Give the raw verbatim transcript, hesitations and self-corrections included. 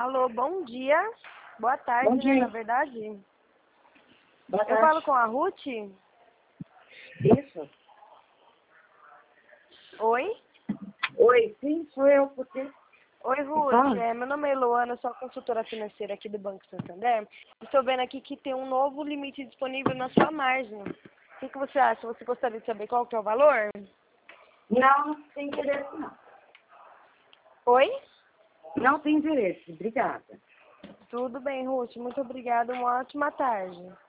Alô, bom dia. Boa tarde, Bom dia. né, na verdade. Boa Eu tarde. falo com a Ruth? Isso. Oi? Oi, sim, sou eu, porque... Oi, Ruth. Fala. É, meu nome é Luana, sou a consultora financeira aqui do Banco Santander. Estou vendo aqui que tem um novo limite disponível na sua margem. O que, que você acha? Você gostaria de saber qual que é o valor? Não, não tem interesse, não. Oi? Não tem interesse, obrigada. Tudo bem, Ruth. Muito obrigada. Uma ótima tarde.